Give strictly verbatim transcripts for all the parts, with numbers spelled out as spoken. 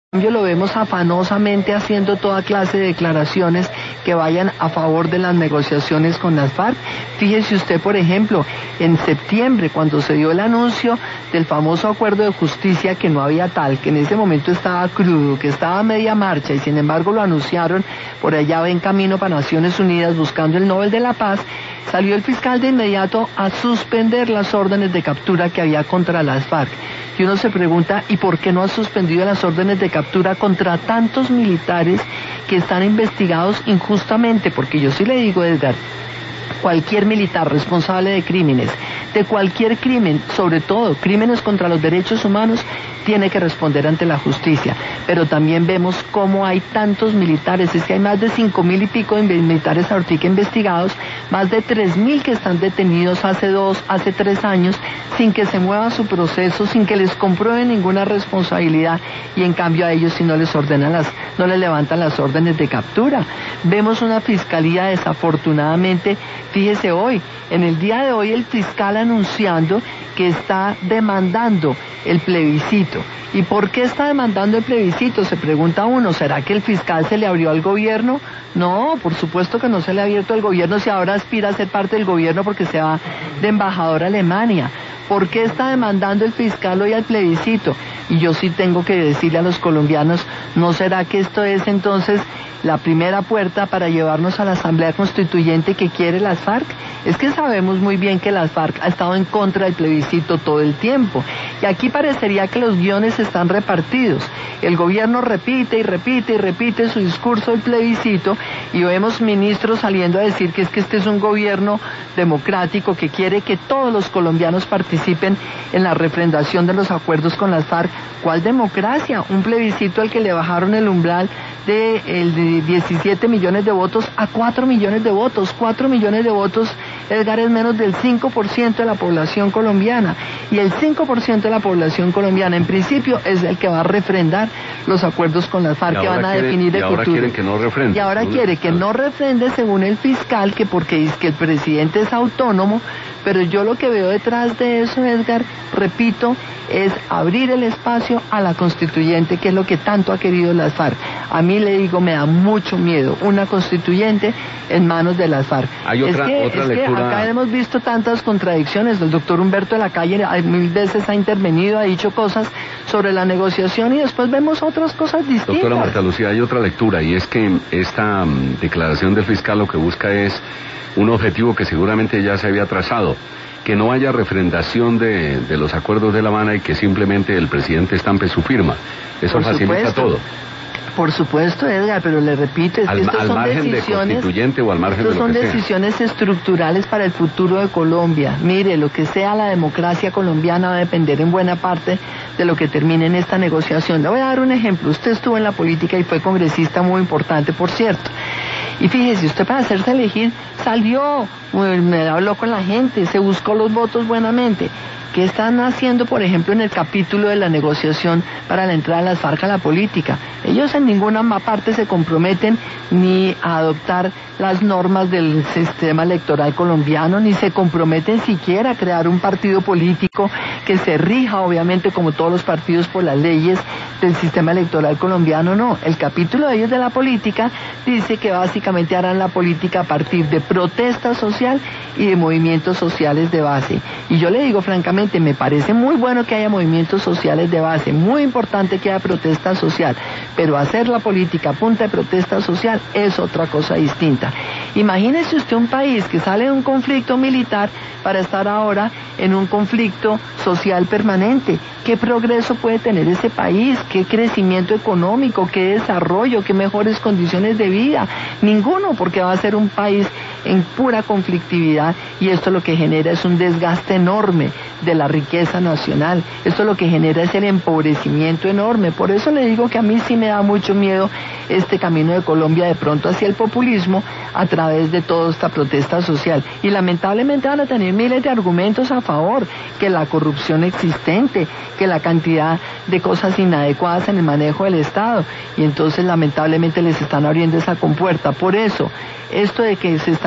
cambio lo vemos afanosamente haciendo toda clase de declaraciones que vayan a favor de las negociaciones con las FARC. Fíjese usted, por ejemplo, en septiembre, cuando se dio el anuncio del famoso acuerdo de justicia, que no había tal, que en ese momento estaba crudo, que estaba a media marcha, y sin embargo lo anunciaron, por allá en camino para Naciones Unidas buscando el Nobel de la Paz, salió el fiscal de inmediato a suspender las órdenes de captura que había contra las FARC. Y uno se pregunta, ¿y por qué no ha suspendido las órdenes de captura contra tantos militares que están investigados injustamente? Porque yo sí le digo, Edgar, cualquier militar responsable de crímenes, de cualquier crimen, sobre todo crímenes contra los derechos humanos, tiene que responder ante la justicia. Pero también vemos cómo hay tantos militares, es que hay más de cinco mil y pico de militares ahorita investigados, más de tres mil que están detenidos hace dos, hace tres años, sin que se mueva su proceso, sin que les comprueben ninguna responsabilidad, y en cambio a ellos sí no les ordenan las, no les levantan las órdenes de captura. Vemos una fiscalía desafortunadamente, fíjese hoy, en el día de hoy el fiscal anunciando que está demandando el plebiscito. ¿Y por qué está demandando el plebiscito? Se pregunta uno, ¿será que el fiscal se le abrió al gobierno? No, por supuesto que no se le ha abierto al gobierno si ahora aspira a ser parte del gobierno porque se va de embajador a Alemania. ¿Por qué está demandando el fiscal hoy al plebiscito? Y yo sí tengo que decirle a los colombianos, ¿no será que esto es entonces la primera puerta para llevarnos a la Asamblea Constituyente que quiere las FARC? Es que sabemos muy bien que las FARC ha estado en contra del plebiscito todo el tiempo. Y aquí parecería que los guiones están repartidos. El gobierno repite y repite y repite su discurso del plebiscito, y vemos ministros saliendo a decir que es que este es un gobierno democrático que quiere que todos los colombianos participen en la refrendación de los acuerdos con las FARC. ¿Cuál democracia? Un plebiscito al que le bajaron el umbral de, el de diecisiete millones de votos a cuatro millones de votos. cuatro millones de votos, Edgar, es menos del cinco por ciento de la población colombiana. Y el cinco por ciento de la población colombiana, en principio, es el que va a refrendar los acuerdos con las FARC, que van a quieren, definir el futuro. Y ahora quieren que no refrende. Y ahora quiere que no refrende, según el fiscal, que porque dice que el presidente es autónomo. Pero yo lo que veo detrás de eso, Edgar, repito, es abrir el espacio a la constituyente, que es lo que tanto ha querido las FARC. A mí, le digo, me da mucho miedo una constituyente en manos de las FARC. Hay otra, es que, otra es lectura... que acá hemos visto tantas contradicciones. El doctor Humberto de la Calle mil veces ha intervenido, ha dicho cosas sobre la negociación, y después vemos otras cosas distintas. Doctora Marta Lucía, hay otra lectura, y es que esta um, declaración del fiscal lo que busca es un objetivo que seguramente ya se había trazado, que no haya refrendación de, de los acuerdos de La Habana y que simplemente el presidente estampe su firma. Eso Por facilita supuesto. todo. Por supuesto, Edgar, pero le repito, es que Al, estas al son margen decisiones, de constituyente o al margen estas de lo son que sea. decisiones estructurales para el futuro de Colombia. Mire, lo que sea la democracia colombiana va a depender en buena parte de lo que termine en esta negociación. Le voy a dar un ejemplo. Usted estuvo en la política y fue congresista muy importante, por cierto. Y fíjese, usted para hacerse elegir salió, me habló con la gente, se buscó los votos buenamente. ¿Qué están haciendo, por ejemplo, en el capítulo de la negociación para la entrada de las FARC a la política? Ellos en ninguna parte se comprometen ni a adoptar las normas del sistema electoral colombiano, ni se comprometen siquiera a crear un partido político que se rija, obviamente, como todos los partidos, por las leyes del sistema electoral colombiano. No, el capítulo de ellos de la política dice que básicamente harán la política a partir de protesta social y de movimientos sociales de base. Y yo le digo francamente, me parece muy bueno que haya movimientos sociales de base, muy importante que haya protesta social, pero hacer la política a punta de protesta social es otra cosa distinta. Imagínese usted un país que sale de un conflicto militar para estar ahora en un conflicto social permanente. ¿Qué progreso puede tener ese país? ¿Qué crecimiento económico? ¿Qué desarrollo? ¿Qué mejores condiciones de vida? Ninguno, porque va a ser un país en pura conflictividad, y esto lo que genera es un desgaste enorme de la riqueza nacional. Esto lo que genera es el empobrecimiento enorme. Por eso le digo que a mí sí me da mucho miedo este camino de Colombia de pronto hacia el populismo a través de toda esta protesta social. Y lamentablemente van a tener miles de argumentos a favor, que la corrupción existente, que la cantidad de cosas inadecuadas en el manejo del Estado, y entonces lamentablemente les están abriendo esa compuerta. Por eso, esto de que se está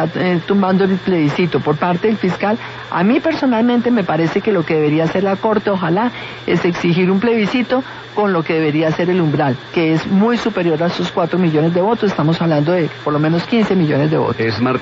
está eh, tumbando el plebiscito por parte del fiscal. A mí personalmente me parece que lo que debería hacer la Corte, ojalá, es exigir un plebiscito con lo que debería ser el umbral, que es muy superior a esos cuatro millones de votos. Estamos hablando de por lo menos quince millones de votos. Es